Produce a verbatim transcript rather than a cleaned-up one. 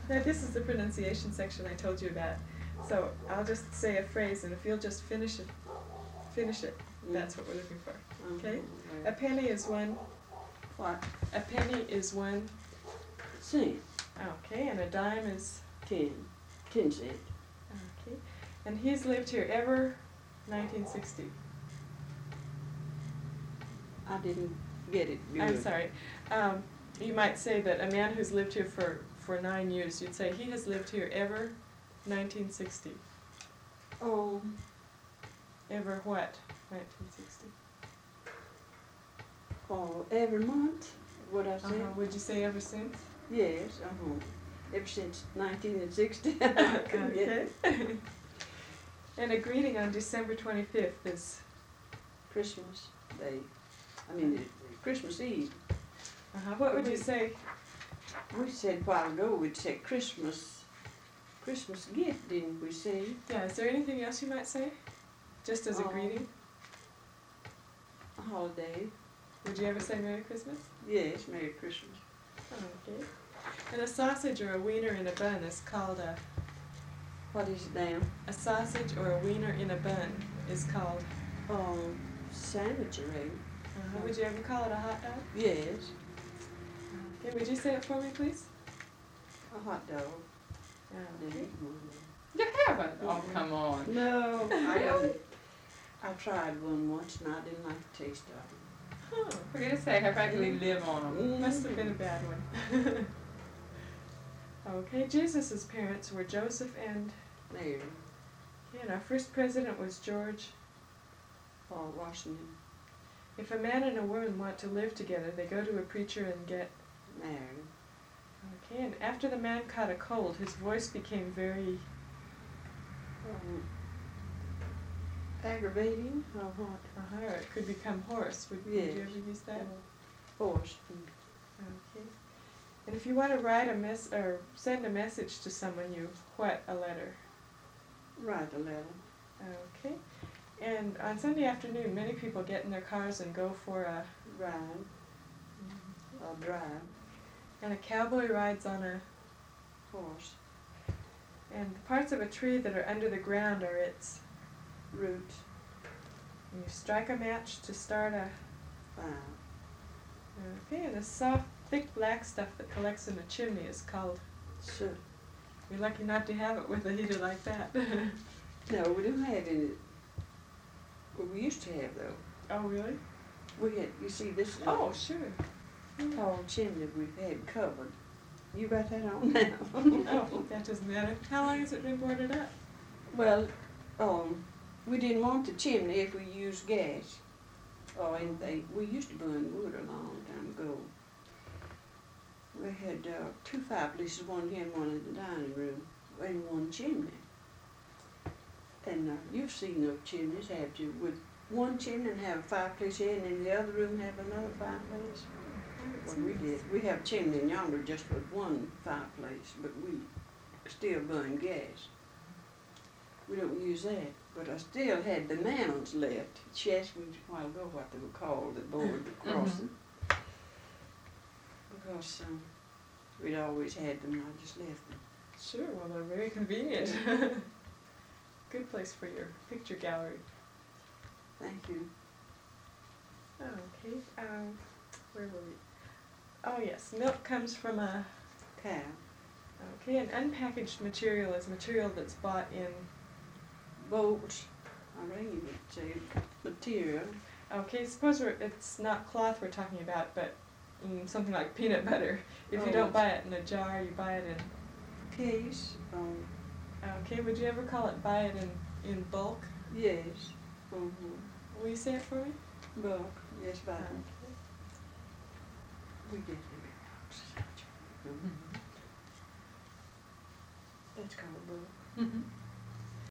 Now, this is the pronunciation section I told you about. So I'll just say a phrase, and if you'll just finish it, finish it, that's what we're looking for. Okay? A penny is one. What? A penny is one. Cent. Okay, and a dime is Ten. Ten cent. okay. And he's lived here ever nineteen sixty. I didn't get it good. I'm sorry. Um, you might say that a man who's lived here for, for nine years, you'd say he has lived here ever nineteen sixty. Oh, Ever what? nineteen sixty. oh, every month, what I said? Uh-huh. Would you say ever since? Yes, uh-huh. Ever since nineteen sixty. Okay. And a greeting on December twenty-fifth is, Christmas Day. I mean, it- Christmas Eve. uh-huh. What would you say? We said a while ago we'd say Christmas, Christmas gift, didn't we say? Yeah, is there anything else you might say? Just as a Um, greeting? A holiday. Would you ever say Merry Christmas? Yes, Merry Christmas. Okay. And a sausage or a wiener in a bun is called a, What is it now? a sausage or a wiener in a bun is called, Um, sandwich array. uh-huh. Would you ever call it a hot dog? Yes, Okay, would you say it for me, please? a hot dog. Okay. You haven't? Oh, come on. No, I haven't. I tried one once and I didn't like the taste of it. Huh. For goodness sake, I practically live on them. Must have been a bad one. Okay, Jesus' parents were Joseph and, Mary, and our first president was George. Paul Washington, If a man and a woman want to live together, they go to a preacher and get, Mary, okay, and after the man caught a cold, his voice became very, um, aggravating, or what? uh-huh, or it could become hoarse. Would, would you Yes. ever use that? Horse. Okay. And if you want to write a mess or send a message to someone, you what a letter. Write a letter. Okay. And on Sunday afternoon, many people get in their cars and go for a, Ride. Or drive. and a cowboy rides on a, Horse. and the parts of a tree that are under the ground are its, Root. and you strike a match to start a, Fire. okay, and the soft, thick black stuff that collects in a chimney is called, Soot. you're lucky not to have it with a heater like that. No, we don't have any. Well, we used to have though. Oh, really? We had, you see, this is Oh, sure. a tall chimney we've had covered. You got that on now? Oh, that doesn't matter. How long has it been boarded up? Well, um, we didn't want the chimney if we used gas or anything. We used to burn wood a long time ago. We had uh, two fireplaces, one here and one in the dining room, and one chimney. And uh, you've seen those chimneys, have you? With one chimney and have a fireplace here, and in the other room have another fireplace. Well, we did. We have a chimney in yonder just with one fireplace, but we still burn gas. We don't use that. But I still had the mounds left. She asked me a while ago what they were called, the board across them. Because um, we'd always had them, I just left them. Sure, well, they're very convenient. Good place for your picture gallery. Thank you. Okay, um, where were we? Oh, yes, milk comes from a, Cow. okay, an unpackaged material is material that's bought in, Bolts. I reckon you would say material. okay, suppose we're, it's not cloth we're talking about, but mm, something like peanut butter. If you Oh. don't buy it in a jar, you buy it in, Case. Um, okay, would you ever call it buy it in, in bulk? yes. Mm-hmm. Will you say it for me? Bulk. Yes, buy. Okay. We did it. Mhm. That's called bulk. Mhm.